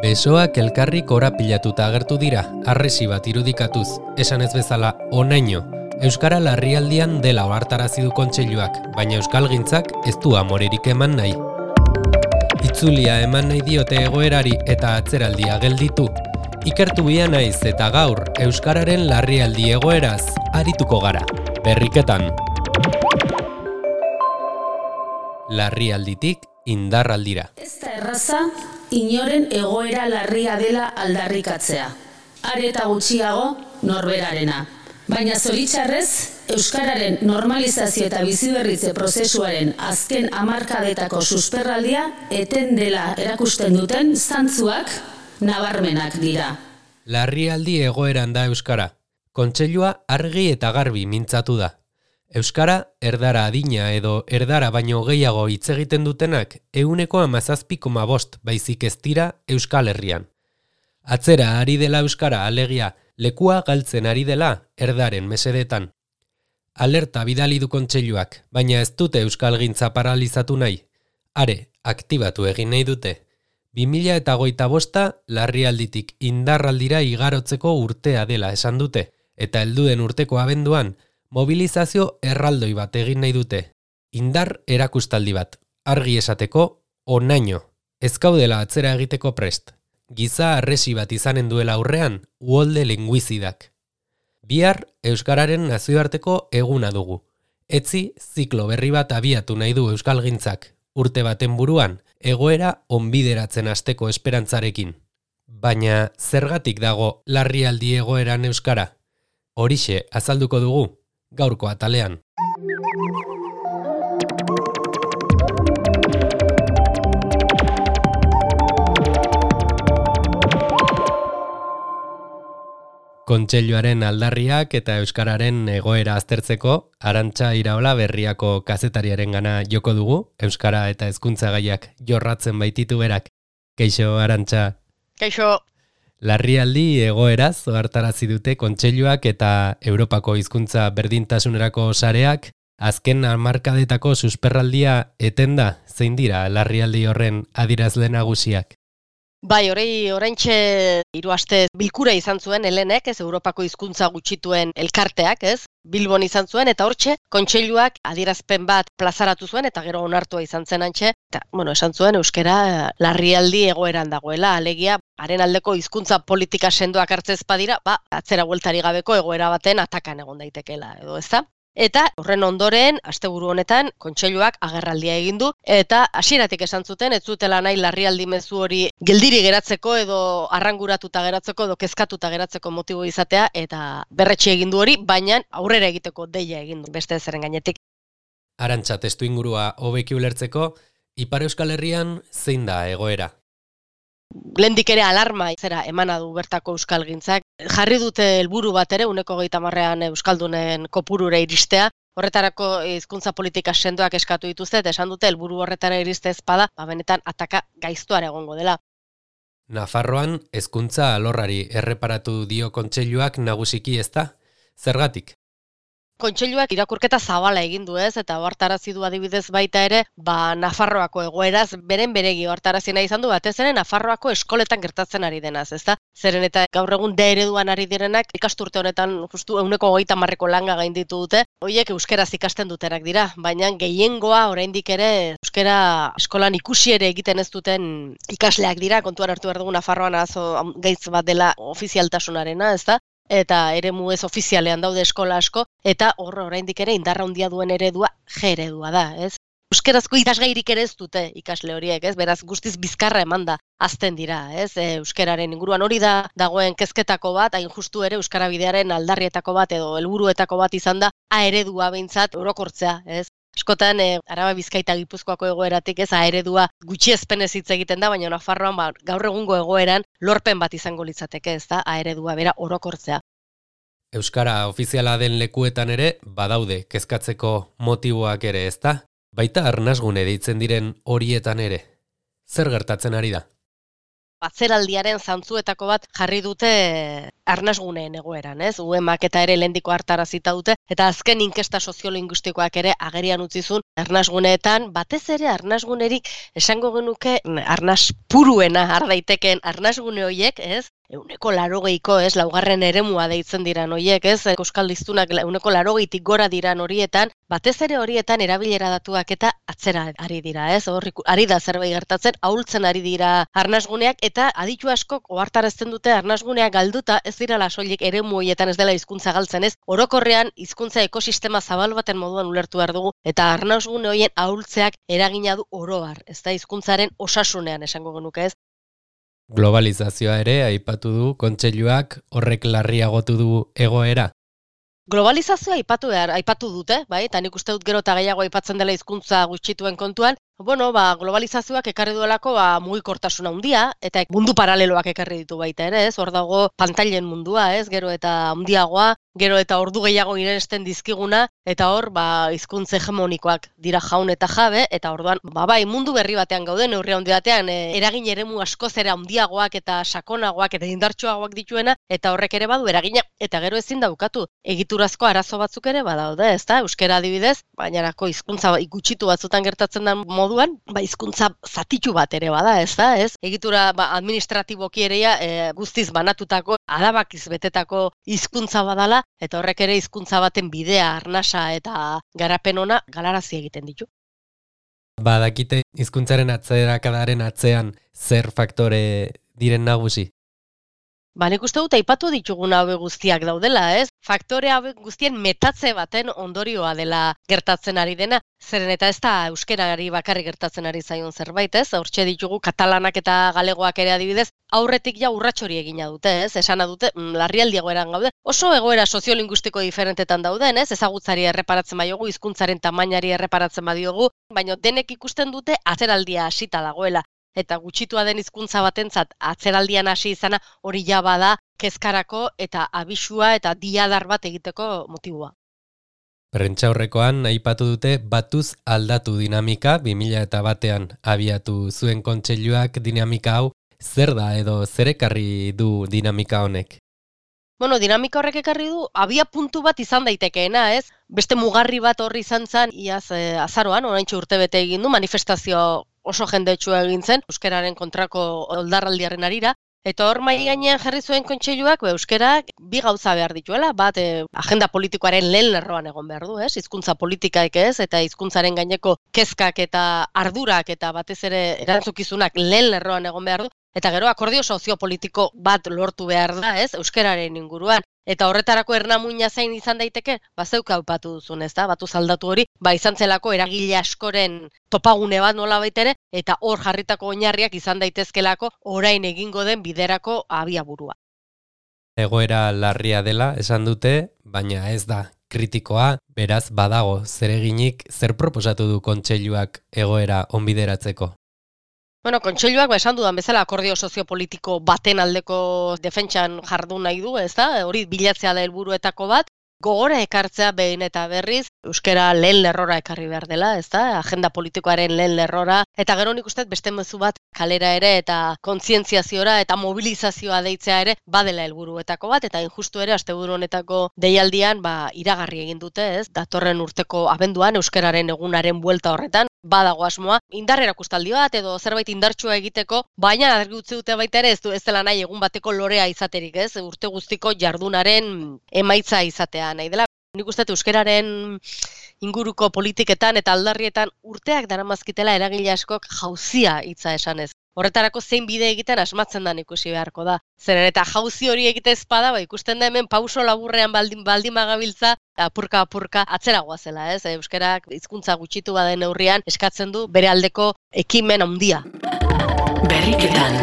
Besoak elkarri korapilatuta agertu dira, harresi bat irudikatuz, esan ez bezala onaino. Euskara larrialdian dela ohartarazi du kontseiluak, baina euskalgintzak ez du amorerik eman nahi. Itzulia eman nahi diote egoerari eta atzeraldia gelditu. Ikertu bia naiz eta gaur euskararen larrialdi egoeraz arituko gara. Berriketan. Larrialditik indarraldira. Ez da erraza, inoren egoera larria dela aldarrikatzea. Are eta gutxiago norberarena. Baina zoritxarrez, euskararen normalizazio eta biziberritze prozesuaren azken hamarkadetako susperraldia eten dela erakusten duten zantzuak nabarmenak dira. Larrialdi egoeran da euskara. Kontseilua argi eta garbi mintzatu da. Euskara erdara adina edo erdara baino gehiago hitz egiten dutenak 17,5 baizik ez dira Euskal Herrian. Atzera ari dela euskara alegia, lekua galtzen ari dela erdaren mesedetan. Alerta bidali du kontseiluak, baina ez dute euskalgintza paralizatu nahi. Are, aktibatu egin nahi dute. 2025 larrialditik indarraldira igarotzeko urtea dela esan dute, eta helduen urteko abenduan, mobilizazio erraldoi bat egin nahi dute. Indar erakustaldi bat, argi esateko, onaino. Ez gaudela atzera egiteko prest. Giza harresi bat izanen duela aurrean, uholde linguizidak. Bihar, euskararen nazioarteko eguna dugu. Etzi, ziklo berri bat abiatu nahi du euskalgintzak. Urte baten buruan, egoera onbideratzen hasteko esperantzarekin. Baina, zergatik dago larrialdi egoeran euskara? Horixe azalduko dugu, gaurko atalean. Kontseiluaren aldarriak eta euskararen egoera aztertzeko, Arantxa Iraola Berriako kazetariarengana joko dugu, euskara eta hezkuntza gaiak jorratzen baititu berak. Kaixo, Arantxa. Kaixo. Larrialdi egoeraz ohartarazi dute kontseiluak eta Europako hizkuntza berdintasunerako sareak, azken hamarkadetako susperraldia etenda, zein dira larrialdi horren adierazle nagusiak? Bai, oraintxe 3 aste bilkura izan zuen Helenek, ez Europako hizkuntza gutxituen elkarteak, ez? Bilbon izan zuen eta hortxe kontseiluak adierazpen bat plazaratu zuen eta gero onartua izan zen antxe, eta esan zuen euskara larrialdi egoeran dagoela, alegia haren aldeko hizkuntza politika sendoak hartzez badira, atzera bueltari gabeko egoera baten atakan egon daitekeela edo, ezta? Eta horren ondoren, asteburu honetan, kontseiluak agerraldia egin du, eta hasieratik esan zuten, ez zutela nahi larrialdi mezu hori geldiri geratzeko edo arranguratuta geratzeko edo kezkatuta geratzeko motibo izatea, eta berretxe egin du hori, baina aurrera egiteko deia egin du, beste zeren gainetik. Arantxa, testuingurua hobeki ulertzeko, Ipar Euskal Herrian zein da egoera? Lehendik ere alarma emana du bertako euskalgintzak. Jarri dute helburu bat ere, 130 euskaldunen kopurura iristea. Horretarako hizkuntza politika sendoak eskatu dituzte, eta esan dute helburu horretara iriste ez bada, benetan ataka gaiztoara egongo dela. Nafarroan hezkuntza alorrari erreparatu dio kontseiluak nagusiki ezta? Zergatik? Kontseiluak irakurketa zabala egin du, ez, eta ohartarazi du adibidez baita ere, Nafarroako egoeraz beren beregi ohartarazi nahi izan du, batez ere Nafarroako eskoletan gertatzen ari denaz, ezta? Zeren eta gaur egun D ereduan ari direnak ikasturte honetan justu 130 langa gainditu dute, horiek euskeraz ikasten dutenak dira, baina gehiengoa oraindik ere euskera eskolan ikusi ere egiten ez duten ikasleak dira, kontuan hartu behar dugu Nafarroan arazo gaitz bat dela ofizialtasunarena, ezta? Eta eremu ez ofizialean daude eskola asko, eta oraindik ere indarra handia duen eredua G eredua da, ez? Euskerazko ikasgairik ere ez dute ikasle horiek, ez? Beraz guztiz bizkarra emanda hazten dira, ez? Euskararen inguruan hori da dagoen kezketako bat, hain justu ere euskara bidearen aldarrietako bat edo helburuetako bat izan da A eredua behintzat orokortzea, ez? Askotan, Araba Bizkaia eta Gipuzkoako egoeratik ez eredua gutxiespenez hitz egiten da, baina Nafarroan gaur egungo egoeran lorpen bat izango litzateke, ez da, eredua bera orokortzea. Euskara ofiziala den lekuetan ere badaude kezkatzeko motiboak ere, ez da? Baita arnasgune deitzen diren horietan ere. Zer gertatzen ari da? atzeraldiaren zantzuetako bat jarri dute arnasguneen egoeran, ez? UEMak eta ere lehendiko hartarazita dute, eta azken inkesta soziolinguistikoak ere agerian utzizun arnasguneetan, batez ere arnasgunerik esango genuke arnas puruena har daitekeen arnasgune horiek, ez? 80%, ez, laugarren eremua deitzen diran horiek, ez, euskaldiztunak 80%tik gora diran horietan, batez ere horietan erabilera datuak eta atzera ari dira, ez, hor ari da zerbait gertatzen, ahultzen ari dira arnasguneak, eta aditu askok ohartarazten dute arnasguneak galduta ez dirala soilik eremu horietan ez dela hizkuntza galtzen, ez, orokorrean hizkuntza ekosistema zabal baten moduan ulertu behar dugu, eta arnasgune horien ahultzeak eragina du oro har, ez da hizkuntzaren osasunean esango genuke, ez. Globalizazioa ere aipatu du kontseiluak, horrek larriagotu du egoera. Globalizazioa aipatu dute, bai, eta nik uste dut gero eta gehiago aipatzen dela hizkuntza gutxituen kontuan. Bueno, globalizazioak ekarri duelako mugikortasuna handia eta mundu paraleloak ekarri ditu baita ere, ez? Hor dago pantailen mundua, ez? Gero eta handiagoa, gero eta ordu gehiago iresten dizkiguna, eta hor hizkuntza hegemonikoak dira jaun eta jabe, eta orduan bai, mundu berri batean gaude, neurri handi batean, eragin eremu askoz ere handiagoak eta sakonagoak eta indartsuagoak dituena, eta horrek ere badu eragina, eta gero ezin daukatu. Egiturazko arazo batzuk ere badaude, ezta? Euskara adibidez, bainarako hizkuntza gutxitu batzutan gertatzen den moduan, hizkuntza zatitu bat ere bada, ezta? Ez? Egitura administratiboki ere guztiz banatutako, adabakiz betetako hizkuntza badala, eta horrek ere hizkuntza baten bidea, arnasa eta garapen ona galarazi egiten ditu. Badakite hizkuntzaren atzerakadaren atzean zer faktore diren nagusi? Nik uste dut aipatu ditugun hauek guztiak daudela, ez? Faktore hauek guztien metatze baten ondorioa dela gertatzen ari dena, zeren eta ez da euskerari bakarrik gertatzen ari zaion zerbait, ez? Hortxe ditugu katalanak eta galegoak ere adibidez, aurretik ja urrats hori egina dute, ez? Esana dute, larrialdi egoeran gaude. Oso egoera soziolinguistiko diferentetan dauden, ez? Ezagutzari erreparatzen badiogu, hizkuntzaren tamainari erreparatzen badiogu, baina denek ikusten dute atzeraldia hasita dagoela. Eta gutxitua den hizkuntza batentzat atzeraldian hasi izana hori ja bada kezkarako eta abisua eta diadar bat egiteko motiboa. Prentsaurrekoan aipatu dute batuz aldatu dinamika, 2001ean abiatu zuen kontseiluak dinamika hau, zer da edo zer ekarri du dinamika honek? Dinamika horrek ekarri du, abia puntu bat izan daitekeena, ez? Beste mugarri bat horri izan zen, iaz azaroan, oraintxe urtebete egin du, manifestazio oso jendetsua egin zen, euskararen kontrako oldarraldiaren arira, eta hor mai gainean jarri zuen kontseiluak, euskarak bi gauza behar dituela, bat agenda politikoaren lehen lerroan egon behar du, ez? Hizkuntza politikaek ez, eta hizkuntzaren gaineko kezkak eta ardurak eta batez ere erantzukizunak lehen lerroan egon behar du, eta gero akordio soziopolitiko bat lortu behar da, ez? Euskararen inguruan. Eta horretarako ernamuina zein izan daiteke, zeuk aupatu duzun, ez da, batuz aldatu hori, izan zelako eragile askoren topagune bat nola baitere, eta hor jarritako oinarriak izan daitezkelako orain egingo den biderako abiaburua. Egoera larria dela, esan dute, baina ez da kritikoa, beraz badago zereginik zer proposatu du kontseiluak egoera onbideratzeko. Kontseiluak esan dudan bezala akordio soziopolitiko baten aldeko defentsan jardun nahi du, ez da? Hori bilatzea da helburuetako bat, gogora ekartzea behin eta berriz, euskara lehen lerrora ekarri behar dela, ez da? Agenda politikoaren lehen lerrora, eta gero nik uste beste mezu bat kalera ere eta kontzientziaziora eta mobilizazioa deitzea ere badela helburuetako bat, eta injustu ere asteburu honetako deialdian iragarri egin dute, ez? Datorren urteko abenduan euskararen egunaren buelta horretan, badago asmoa, indar erakustaldi bat edo zerbait indartsua egiteko, baina argi utzi dute baita ere ez dela nahi egun bateko lorea izaterik, ez? Urte guztiko jardunaren emaitza izatea nahi dela. Nik uste euskararen inguruko politiketan eta aldarrietan urteak daramazkitela eragile askok jauzia hitza esanez. Horretarako zein bide egiten asmatzen da ikusi beharko da. Zeren eta jauzi hori egite ezpada, ikusten da hemen pauso laburrean baldin magabiltza, apurka atzeragoa zela, ez? Euskarak hizkuntza gutxitu baden neurrian eskatzen du bere aldeko ekimen handia. Berriketan.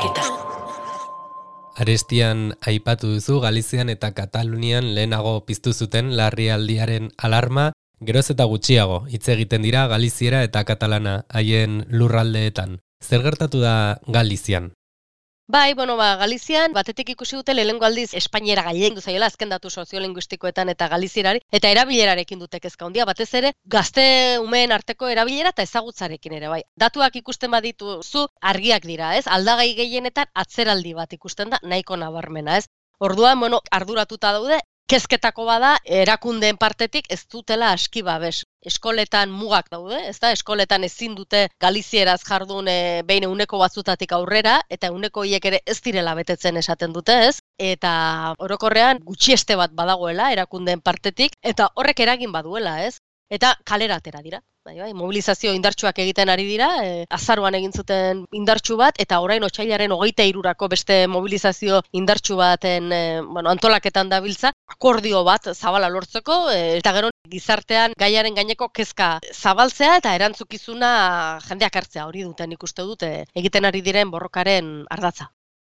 Arestian aipatu duzu Galizian eta Katalunian lehenago piztu zuten larrialdiaren alarma, geroz eta gutxiago hitz egiten dira galiziera eta katalana haien lurraldeetan. Zer gertatu da Galizian? Bai, Galizian batetik ikusi dute lehenengo aldiz espainiera gailendu zaiola azken datu soziolinguistikoetan eta galizierari eta erabilerarekin dute kezka handia, batez ere gazte umeen arteko erabilera eta ezagutzarekin ere bai. Datuak ikusten badituzu argiak dira, ez? Aldagai gehienetan atzeraldi bat ikusten da nahiko nabarmena, ez? Orduan, arduratuta daude, kezketako bada erakundeen partetik ez dutela aski babes. Eskoletan mugak daude, ezta? Eskoletan ezin dute galizieraz jardun behin ehuneko batzutatik aurrera, eta ehuneko hiek ere ez direla betetzen esaten dute, ez? Eta orokorrean gutxieste bat badagoela erakundeen partetik, eta horrek eragin baduela, ez? Eta kalera atera dira. Bai, mobilizazio indartsuak egiten ari dira, azaroan egin zuten indartsu bat, eta orain otsailaren 23rako beste mobilizazio indartsu baten antolaketan dabiltza, akordio bat zabala lortzeko, eta gero gizartean gaiaren gaineko kezka zabaltzea eta erantzukizuna jendeak hartzea, hori duten ikuste dute egiten ari diren borrokaren ardatza.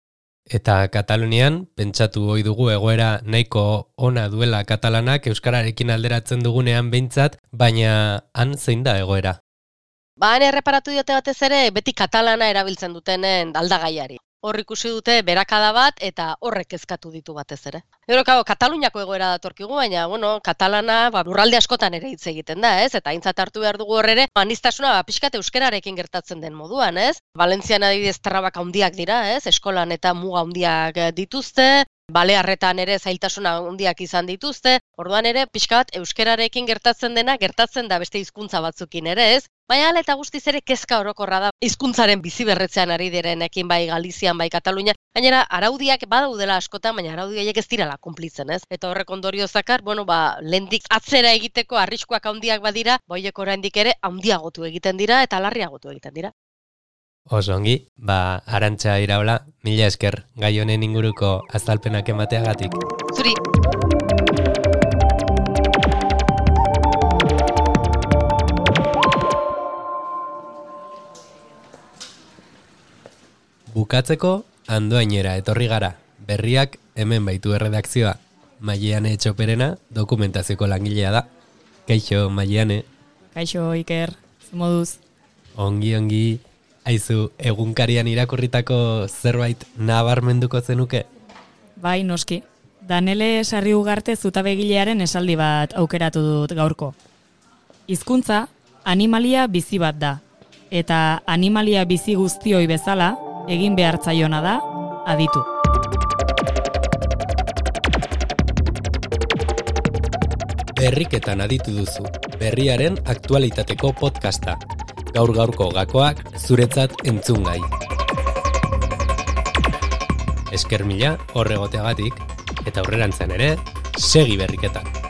Eta Katalunian, pentsatu ohi dugu egoera nahiko ona duela katalanak euskararekin alderatzen dugunean behintzat, baina han zein da egoera? Han erreparatu diote batez ere beti katalana erabiltzen dutenen aldagaiari. Hor ikusi dute berakada bat eta horrek kezkatu ditu batez ere. Kataluniako egoera datorkigu, baina katalana lurralde askotan ere hitz egiten da, ez? Eta aintzat hartu behar dugu hor ere, aniztasuna pixkat euskararekin gertatzen den moduan, ez? Valentzian adibidez trabak handiak dira, ez? Eskolan eta muga handiak dituzte, Balearretan ere zailtasuna handiak izan dituzte, orduan ere pixka bat euskararekin gertatzen dena gertatzen da beste hizkuntza batzukin ere, ez? Baina hala eta guztiz ere kezka orokorra da hizkuntzaren bizi berretzean ari direnekin bai Galizian bai Katalunia. Gainera araudiak badaudela askotan, baina araudi haiek ez direla konplitzen, ez? Eta horrek ondorio zakar, lehendik atzera egiteko arriskuak handiak badira, hoiek oraindik ere handiagotu egiten dira eta larriagotu egiten dira. Oso ongi, Arantxa Iraola, mila esker gai honen inguruko azalpenak emateagatik. Zuri! Bukatzeko, Andoainera etorri gara, berriak hemen baitu erredakzioa. Maiane Etxoperena dokumentazioko langilea da. Kaixo, Maiane. Kaixo, Iker, moduz. Ongi. Aizu, egunkarian irakurritako zerbait nabarmenduko zenuke? Bai, noski. Danele Sarri Ugarte zutabegilearen esaldi bat aukeratu dut gaurko. Hizkuntza animalia bizi bat da, eta animalia bizi guztioi bezala egin behar zaiona da aditu. Berriketan aditu duzu, berriaren aktualitateko podcasta. Gaur-gaurko gakoak zuretzat entzungai. Esker mila horregoteagatik, eta aurrerantzean ere, segi berriketan.